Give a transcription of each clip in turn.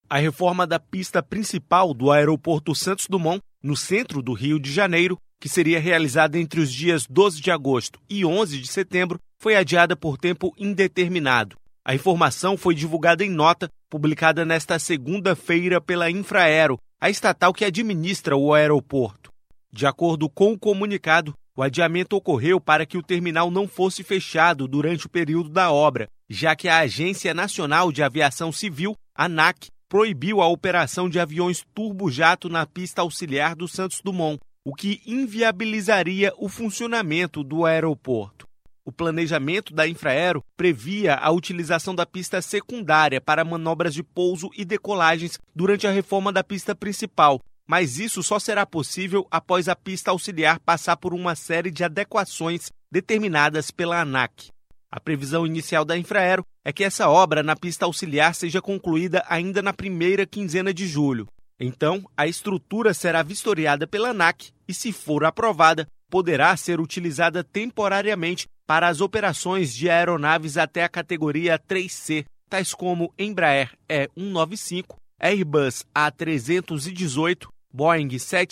A reforma da pista principal do aeroporto Santos Dumont, no centro do Rio de Janeiro, que seria realizada entre os dias 12 de agosto e 11 de setembro, foi adiada por tempo indeterminado. A informação foi divulgada em nota, publicada nesta segunda-feira pela Infraero, a estatal que administra o aeroporto. De acordo com o comunicado, o adiamento ocorreu para que o terminal não fosse fechado durante o período da obra, já que a Agência Nacional de Aviação Civil, ANAC, proibiu a operação de aviões turbojato na pista auxiliar do Santos Dumont, o que inviabilizaria o funcionamento do aeroporto. O planejamento da Infraero previa a utilização da pista secundária para manobras de pouso e decolagens durante a reforma da pista principal, mas isso só será possível após a pista auxiliar passar por uma série de adequações determinadas pela ANAC. A previsão inicial da Infraero é que essa obra na pista auxiliar seja concluída ainda na primeira quinzena de julho. Então, a estrutura será vistoriada pela ANAC e, se for aprovada, poderá ser utilizada temporariamente para as operações de aeronaves até a categoria 3C, tais como Embraer E195, Airbus A318, Boeing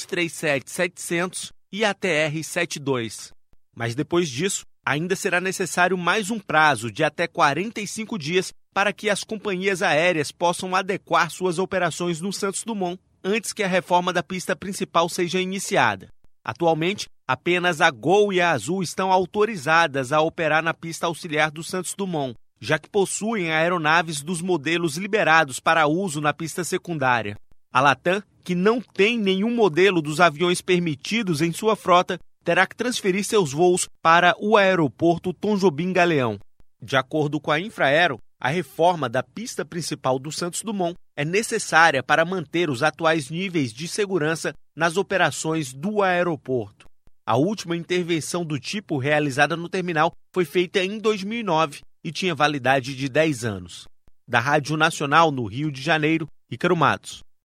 737-700 e ATR-72. Mas depois disso, ainda será necessário mais um prazo de até 45 dias para que as companhias aéreas possam adequar suas operações no Santos Dumont antes que a reforma da pista principal seja iniciada. Atualmente, apenas a Gol e a Azul estão autorizadas a operar na pista auxiliar do Santos Dumont, já que possuem aeronaves dos modelos liberados para uso na pista secundária. A Latam, que não tem nenhum modelo dos aviões permitidos em sua frota, terá que transferir seus voos para o aeroporto Tom Jobim Galeão. De acordo com a Infraero, a reforma da pista principal do Santos Dumont é necessária para manter os atuais níveis de segurança nas operações do aeroporto. A última intervenção do tipo realizada no terminal foi feita em 2009 e tinha validade de 10 anos. Da Rádio Nacional no Rio de Janeiro, Ícaro Matos.